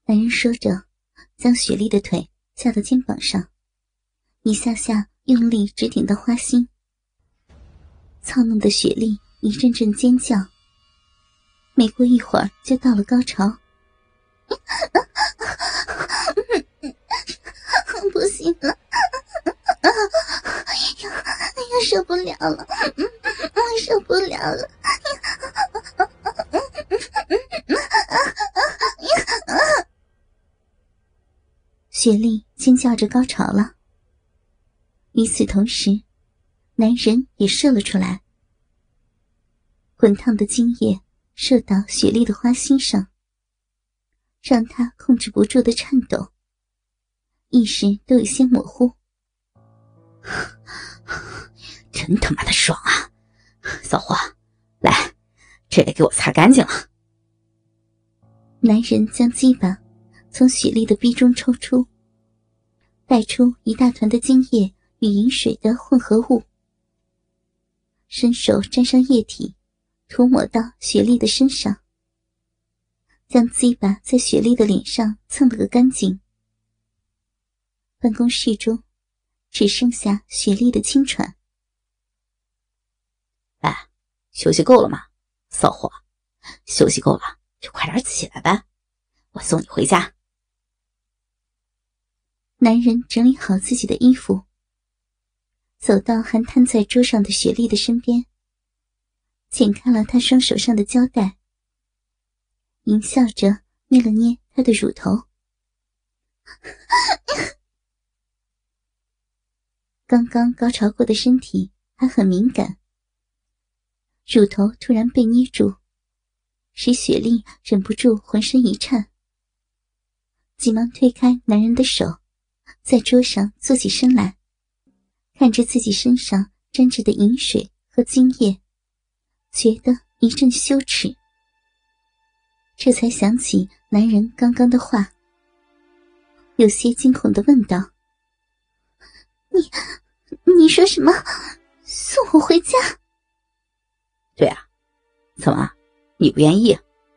男人说着，将雪莉的腿架到肩膀上，一下下用力直顶到花心。操弄的雪莉一阵阵尖叫，没过一会儿就到了高潮。不行了，又受不了了，我受不了了。雪莉尖叫着高潮了。与此同时，男人也射了出来。滚烫的精液射到雪莉的花心上，让她控制不住的颤抖，意识都有些模糊。 真他妈的爽啊！骚货，来，这里给我擦干净了。 男人将鸡巴从雪莉的逼中抽出，带出一大团的精液与饮水的混合物，伸手沾上液体，涂抹到雪莉的身上，将鸡巴在雪莉的脸上蹭了个干净。办公室中只剩下雪莉的轻喘。 来，休息够了吗？骚货，休息够了就快点起来吧，我送你回家。 男人整理好自己的衣服，走到还瘫在桌上的雪莉的身边，剪开了她双手上的胶带，淫笑着捏了捏她的乳头。刚刚高潮过的身体还很敏感，乳头突然被捏住，使雪莉忍不住浑身一颤，急忙推开男人的手，在桌上坐起身来，看着自己身上沾着的饮水和精液，觉得一阵羞耻。这才想起男人刚刚的话，有些惊恐地问道：你说什么？送我回家？ 对啊，怎么，你不愿意？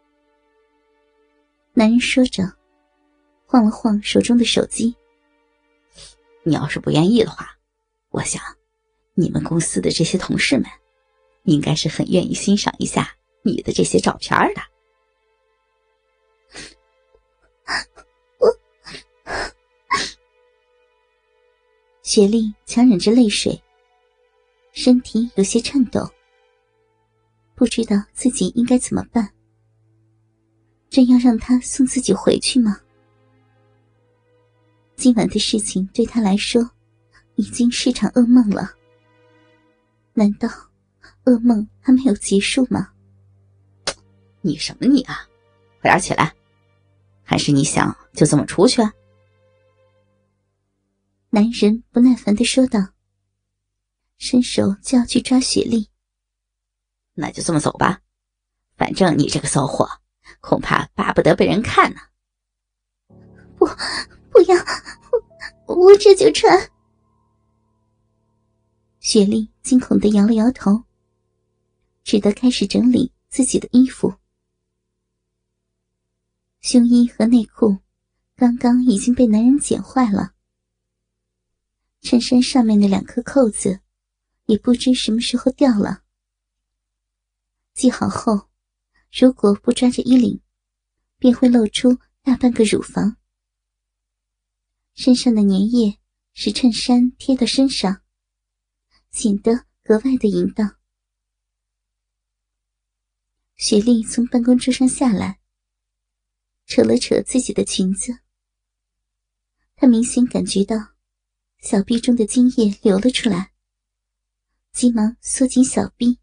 男人说着，晃了晃手中的手机。 你要是不愿意的话，我想你们公司的这些同事们应该是很愿意欣赏一下你的这些照片的。 雪莉强忍着泪水，身体有些颤抖，不知道自己应该怎么办。真要让他送自己回去吗？今晚的事情对他来说已经是场噩梦了。难道噩梦还没有结束吗？ 你什么你啊，快点起来，还是你想就这么出去啊？ 男人不耐烦地说道，伸手就要去抓雪莉。 那就这么走吧，反正你这个骚货恐怕巴不得被人看呢。 不要，我这就穿。雪莉惊恐地摇了摇头，只得开始整理自己的衣服。胸衣和内裤刚刚已经被男人剪坏了，衬衫上面的2颗扣子也不知什么时候掉了。系好后，如果不抓着衣领，便会露出大半个乳房。身上的粘液使衬衫贴到身上，显得格外的淫荡。雪莉从办公桌上下来，扯了扯自己的裙子。她明显感觉到小臂中的精液流了出来，急忙缩紧小臂。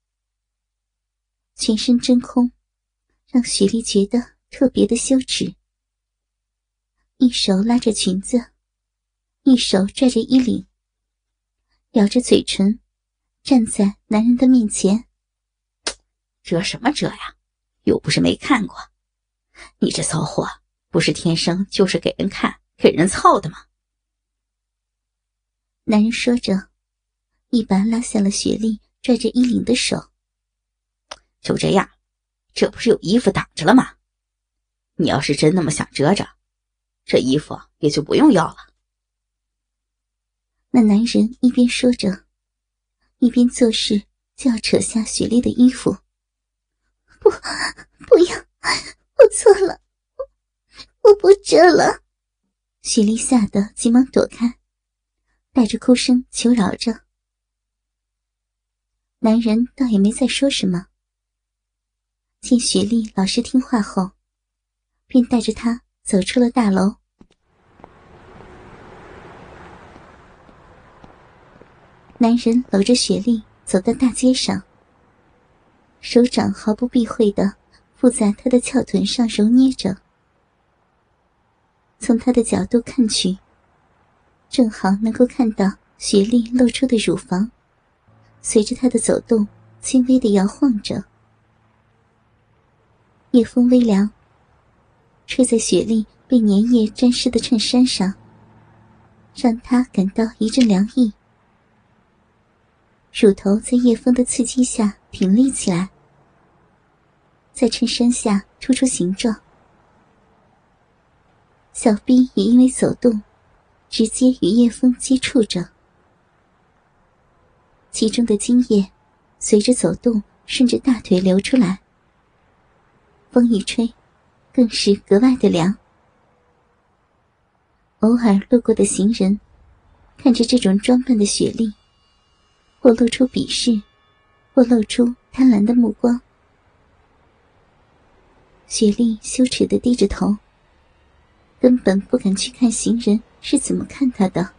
全身真空，让雪莉觉得特别的羞耻。一手拉着裙子，一手拽着衣领，咬着嘴唇，站在男人的面前。 遮什么遮呀，又不是没看过。你这骚货不是天生就是给人看给人操的吗？ 男人说着，一把拉下了雪莉拽着衣领的手。 就这样，这不是有衣服挡着了吗？ 你要是真那么想遮着，这衣服也就不用要了。 那男人一边说着，一边做事就要扯下雪莉的衣服。不要，我错了，我不遮了。雪莉吓得急忙躲开，带着哭声求饶着。男人倒也没再说什么，见雪莉老实听话后，便带着她走出了大楼。男人搂着雪莉走到大街上，手掌毫不避讳地附在她的翘臀上揉捏着。从他的角度看去，正好能够看到雪莉露出的乳房随着他的走动轻微地摇晃着。夜风微凉，吹在雪莉被粘液沾湿的衬衫上，让她感到一阵凉意。乳头在夜风的刺激下挺立起来，在衬衫下突出形状。小臂也因为走动，直接与夜风接触着，其中的精液随着走动顺着大腿流出来，风一吹，更是格外的凉。偶尔路过的行人看着这种装扮的雪莉，或露出鄙视，或露出贪婪的目光。雪莉羞耻地低着头，根本不敢去看行人是怎么看她的。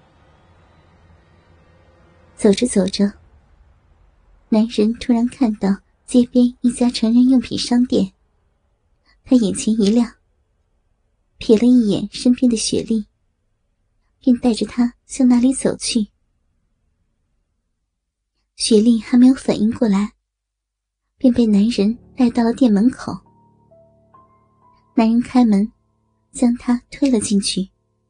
走着走着，男人突然看到街边一家成人用品商店，他眼前一亮，瞥了一眼身边的雪莉，便带着她向那里走去。雪莉还没有反应过来，便被男人带到了店门口。男人开门，将她推了进去。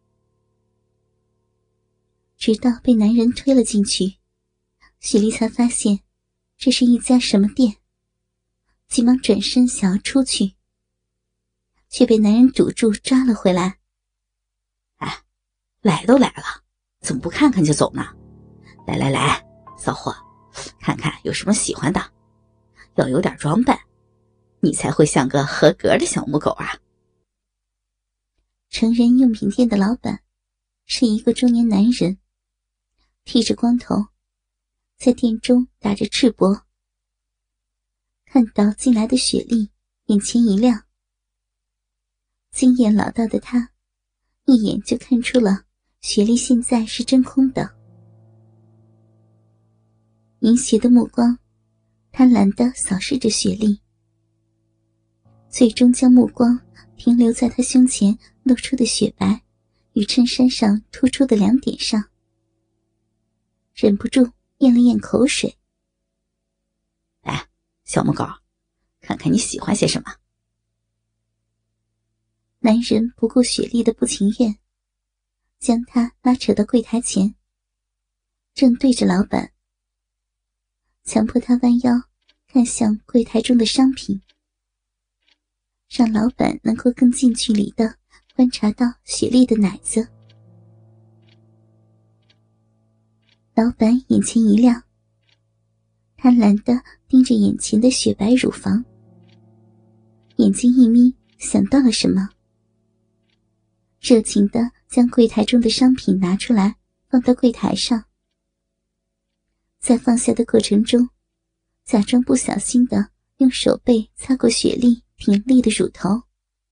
直到被男人推了进去，雪莉才发现这是一家什么店，急忙转身想要出去，却被男人堵住抓了回来。 哎，来都来了，怎么不看看就走呢？来来来，骚货，看看有什么喜欢的，要有点装扮，你才会像个合格的小母狗啊。 成人用品店的老板是一个中年男人，剃着光头，在店中打着赤膊。看到进来的雪莉，眼前一亮。经验老道的他一眼就看出了雪莉现在是真空的。淫邪的目光贪婪地扫视着雪莉，最终将目光停留在她胸前露出的雪白与衬衫上突出的2点上，忍不住咽了咽口水。 哎，小母狗，看看你喜欢些什么。 男人不顾雪莉的不情愿，将她拉扯到柜台前，正对着老板，强迫她弯腰看向柜台中的商品，让老板能够更近距离地观察到雪莉的奶子。老板眼前一亮，贪婪地盯着眼前的雪白乳房，眼睛一眯，想到了什么，热情地将柜台中的商品拿出来放到柜台上，在放下的过程中假装不小心地用手背擦过雪莉挺立的乳头。